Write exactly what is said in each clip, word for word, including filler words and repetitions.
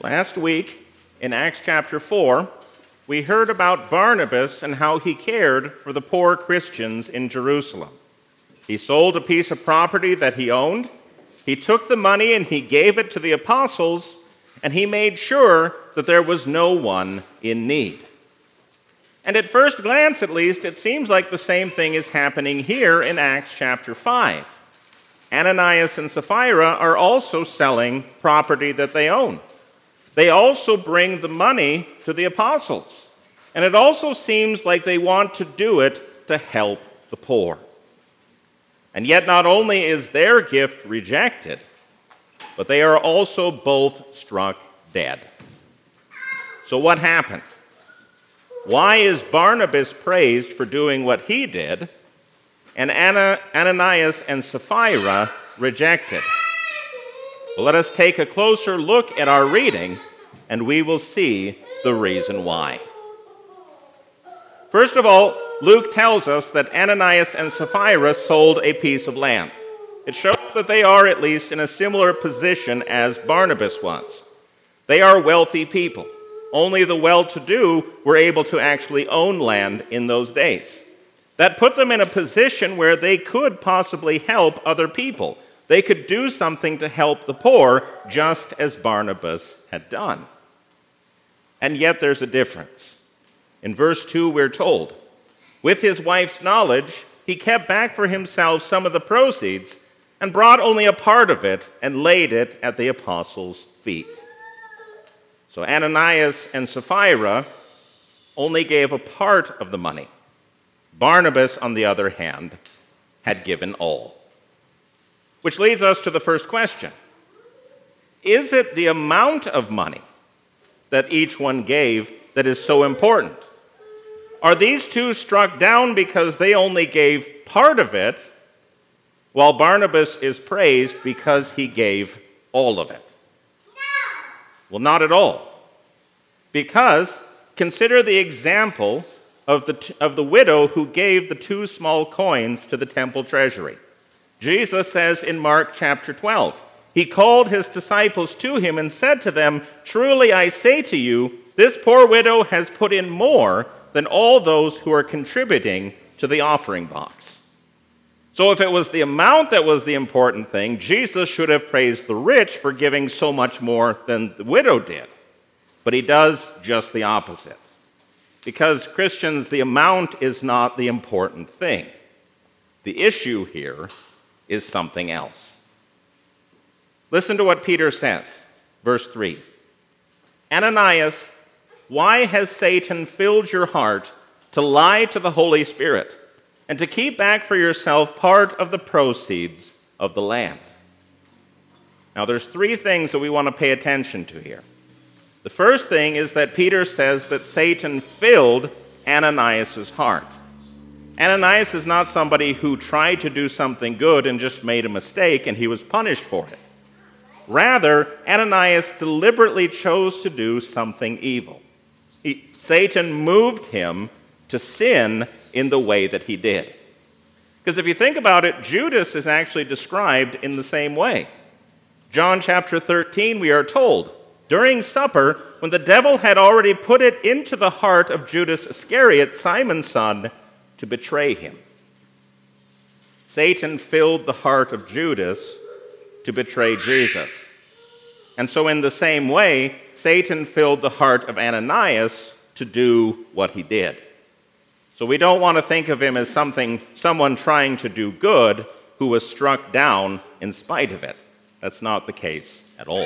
Last week, in Acts chapter four, we heard about Barnabas and how he cared for the poor Christians in Jerusalem. He sold a piece of property that he owned, he took the money and he gave it to the apostles, and he made sure that there was no one in need. And at first glance, at least, it seems like the same thing is happening here in Acts chapter five. Ananias and Sapphira are also selling property that they own. They also bring the money to the apostles. And it also seems like they want to do it to help the poor. And yet not only is their gift rejected, but they are also both struck dead. So what happened? Why is Barnabas praised for doing what he did, and Anna, Ananias and Sapphira rejected? Well, let us take a closer look at our reading, and we will see the reason why. First of all, Luke tells us that Ananias and Sapphira sold a piece of land. It shows that they are at least in a similar position as Barnabas was. They are wealthy people. Only the well-to-do were able to actually own land in those days. That put them in a position where they could possibly help other people. They could do something to help the poor, just as Barnabas had done. And yet there's a difference. In verse two, we're told, with his wife's knowledge, he kept back for himself some of the proceeds and brought only a part of it and laid it at the apostles' feet. So Ananias and Sapphira only gave a part of the money. Barnabas, on the other hand, had given all. Which leads us to the first question. Is it the amount of money that each one gave that is so important? Are these two struck down because they only gave part of it, while Barnabas is praised because he gave all of it? Well, not at all. Because consider the example of the, t- of the widow who gave the two small coins to the temple treasury. Jesus says in Mark chapter twelve, he called his disciples to him and said to them, "Truly I say to you, this poor widow has put in more than all those who are contributing to the offering box." So if it was the amount that was the important thing, Jesus should have praised the rich for giving so much more than the widow did. But he does just the opposite. Because Christians, the amount is not the important thing. The issue here is something else. Listen to what Peter says, verse three. "Ananias, why has Satan filled your heart to lie to the Holy Spirit and to keep back for yourself part of the proceeds of the land?" Now there's three things that we want to pay attention to here. The first thing is that Peter says that Satan filled Ananias' heart. Ananias is not somebody who tried to do something good and just made a mistake and he was punished for it. Rather, Ananias deliberately chose to do something evil. He, Satan moved him to sin in the way that he did. Because if you think about it, Judas is actually described in the same way. John chapter thirteen, we are told, during supper, when the devil had already put it into the heart of Judas Iscariot, Simon's son, to betray him. Satan filled the heart of Judas to betray Jesus. And so in the same way, Satan filled the heart of Ananias to do what he did. So we don't want to think of him as something, someone trying to do good who was struck down in spite of it. That's not the case at all.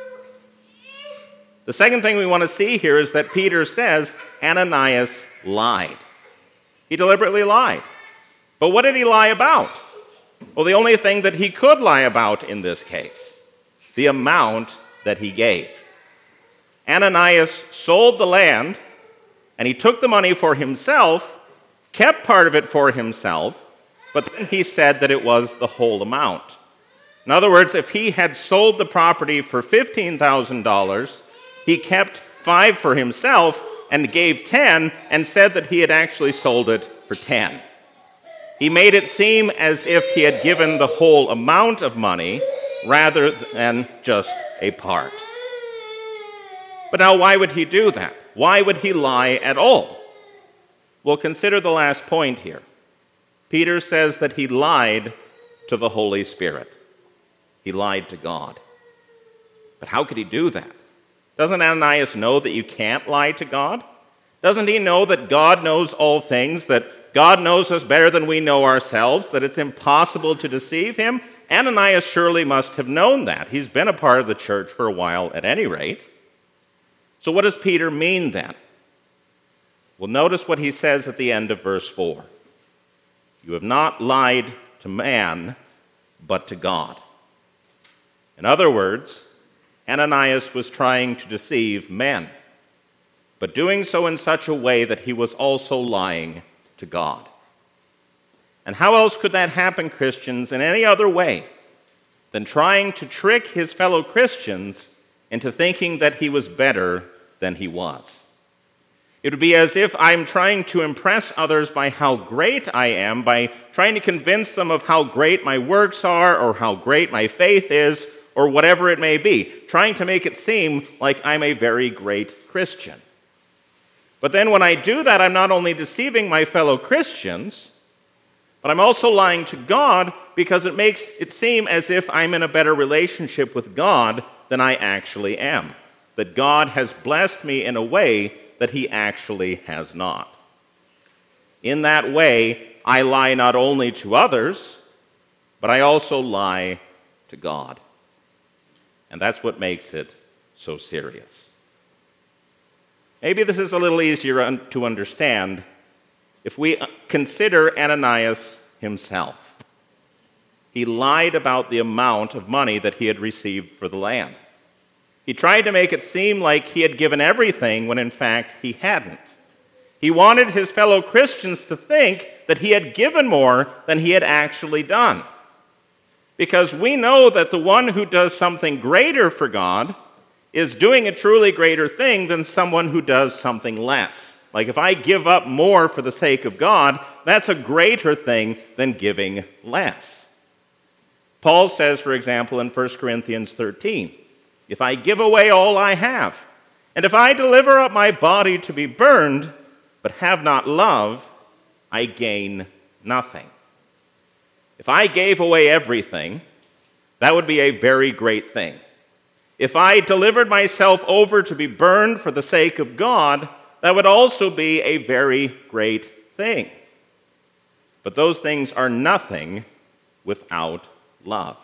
The second thing we want to see here is that Peter says Ananias lied. He deliberately lied. But what did he lie about? Well, the only thing that he could lie about in this case, the amount that he gave. Ananias sold the land, and he took the money for himself, kept part of it for himself, but then he said that it was the whole amount. In other words, if he had sold the property for fifteen thousand dollars, he kept five for himself and gave ten and said that he had actually sold it for ten. He made it seem as if he had given the whole amount of money rather than just a part. But now, why would he do that? Why would he lie at all? Well, consider the last point here. Peter says that he lied to the Holy Spirit. He lied to God. But how could he do that? Doesn't Ananias know that you can't lie to God? Doesn't he know that God knows all things, that God knows us better than we know ourselves, that it's impossible to deceive him? Ananias surely must have known that. He's been a part of the church for a while at any rate. So what does Peter mean then? Well, notice what he says at the end of verse four. You have not lied to man, but to God. In other words, Ananias was trying to deceive men, but doing so in such a way that he was also lying to God. And how else could that happen, Christians, in any other way than trying to trick his fellow Christians into thinking that he was better than he was? It would be as if I'm trying to impress others by how great I am, by trying to convince them of how great my works are, or how great my faith is, or whatever it may be, trying to make it seem like I'm a very great Christian. But then when I do that, I'm not only deceiving my fellow Christians, but I'm also lying to God, because it makes it seem as if I'm in a better relationship with God than I actually am. That God has blessed me in a way that he actually has not. In that way, I lie not only to others, but I also lie to God. And that's what makes it so serious. Maybe this is a little easier to understand if we consider Ananias himself. He lied about the amount of money that he had received for the land. He tried to make it seem like he had given everything when in fact he hadn't. He wanted his fellow Christians to think that he had given more than he had actually done. Because we know that the one who does something greater for God is doing a truly greater thing than someone who does something less. Like if I give up more for the sake of God, that's a greater thing than giving less. Paul says, for example, in First Corinthians thirteen, if I give away all I have, and if I deliver up my body to be burned, but have not love, I gain nothing. If I gave away everything, that would be a very great thing. If I delivered myself over to be burned for the sake of God, that would also be a very great thing. But those things are nothing without love.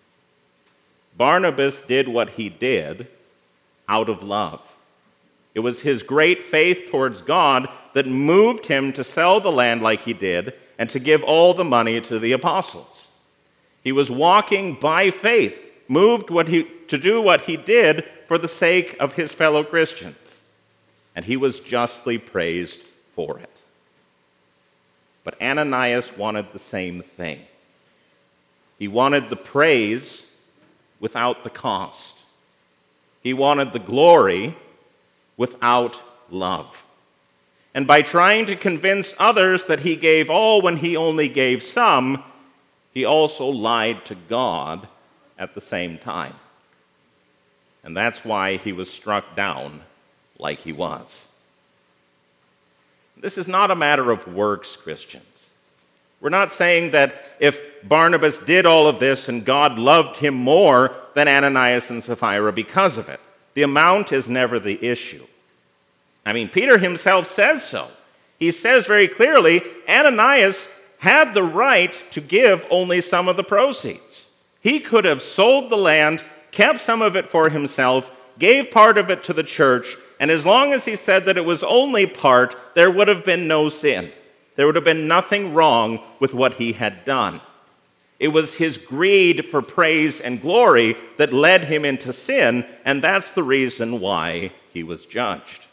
Barnabas did what he did out of love. It was his great faith towards God that moved him to sell the land like he did and to give all the money to the apostles. He was walking by faith, moved what he, to do what he did for the sake of his fellow Christians. And he was justly praised for it. But Ananias wanted the same thing. He wanted the praise without the cost. He wanted the glory without love. And by trying to convince others that he gave all when he only gave some, he also lied to God at the same time. And that's why he was struck down like he was. This is not a matter of works, Christians. We're not saying that if Barnabas did all of this and God loved him more than Ananias and Sapphira because of it. The amount is never the issue. I mean, Peter himself says so. He says very clearly, Ananias had the right to give only some of the proceeds. He could have sold the land, kept some of it for himself, gave part of it to the church, and as long as he said that it was only part, there would have been no sin. There would have been nothing wrong with what he had done. It was his greed for praise and glory that led him into sin, and that's the reason why he was judged.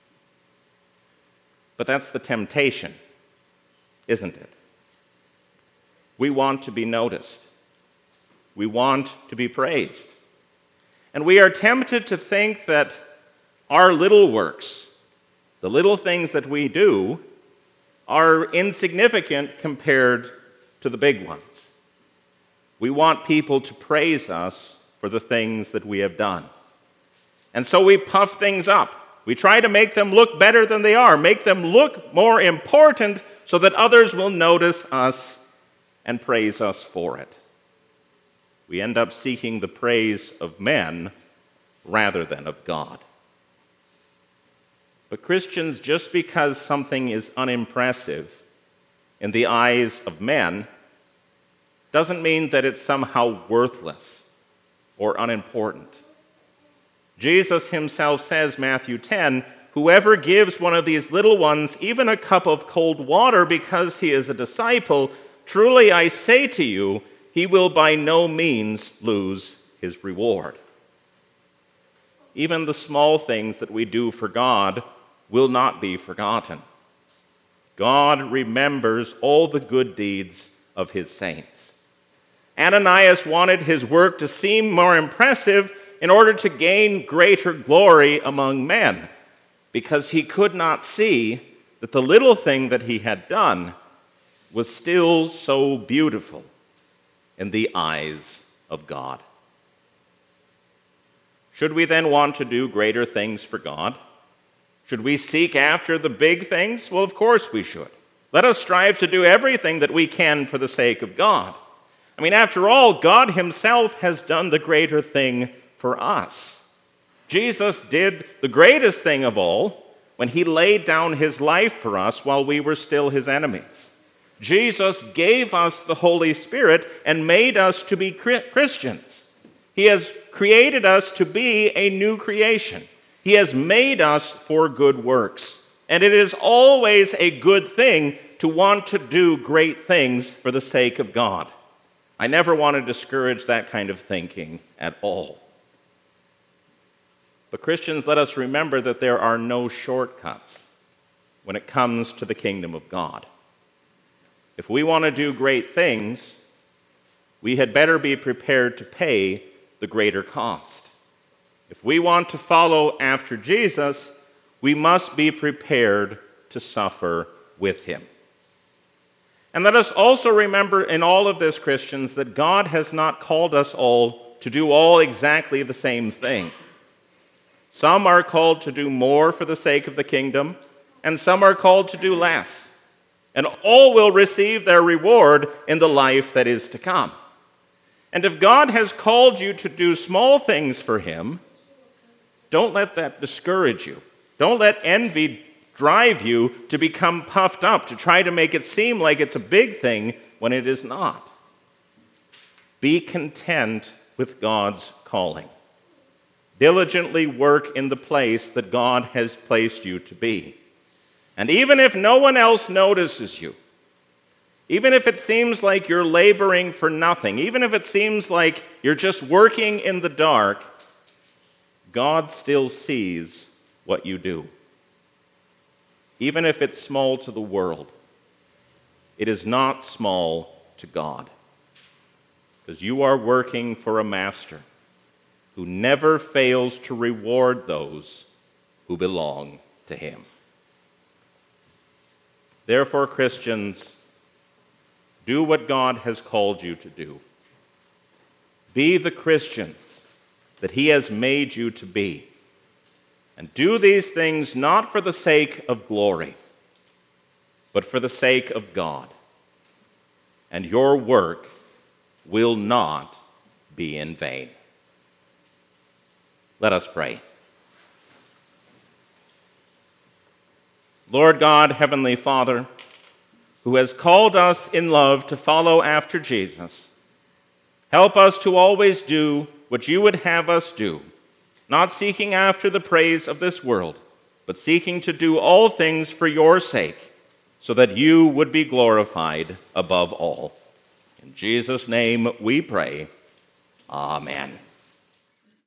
But that's the temptation, isn't it? We want to be noticed. We want to be praised. And we are tempted to think that our little works, the little things that we do, are insignificant compared to the big ones. We want people to praise us for the things that we have done. And so we puff things up. We try to make them look better than they are, make them look more important so that others will notice us and praise us for it. We end up seeking the praise of men rather than of God. But Christians, just because something is unimpressive in the eyes of men, doesn't mean that it's somehow worthless or unimportant. Jesus himself says, Matthew ten, whoever gives one of these little ones even a cup of cold water because he is a disciple, truly I say to you, he will by no means lose his reward. Even the small things that we do for God will not be forgotten. God remembers all the good deeds of his saints. Ananias wanted his work to seem more impressive in order to gain greater glory among men, because he could not see that the little thing that he had done was still so beautiful in the eyes of God. Should we then want to do greater things for God? Should we seek after the big things? Well, of course we should. Let us strive to do everything that we can for the sake of God. I mean, after all, God himself has done the greater thing for us. Jesus did the greatest thing of all when he laid down his life for us while we were still his enemies. Jesus gave us the Holy Spirit and made us to be Christians. He has created us to be a new creation. He has made us for good works. And it is always a good thing to want to do great things for the sake of God. I never want to discourage that kind of thinking at all. But Christians, let us remember that there are no shortcuts when it comes to the kingdom of God. If we want to do great things, we had better be prepared to pay the greater cost. If we want to follow after Jesus, we must be prepared to suffer with him. And let us also remember in all of this, Christians, that God has not called us all to do all exactly the same thing. Some are called to do more for the sake of the kingdom, and some are called to do less. And all will receive their reward in the life that is to come. And if God has called you to do small things for him, don't let that discourage you. Don't let envy drive you to become puffed up, to try to make it seem like it's a big thing when it is not. Be content with God's calling. Diligently work in the place that God has placed you to be. And even if no one else notices you, even if it seems like you're laboring for nothing, even if it seems like you're just working in the dark, God still sees what you do. Even if it's small to the world, it is not small to God, because you are working for a master who never fails to reward those who belong to him. Therefore, Christians, do what God has called you to do. Be the Christians that he has made you to be. And do these things not for the sake of glory, but for the sake of God. And your work will not be in vain. Let us pray. Lord God, Heavenly Father, who has called us in love to follow after Jesus, help us to always do what you would have us do, not seeking after the praise of this world, but seeking to do all things for your sake, so that you would be glorified above all. In Jesus' name we pray. Amen.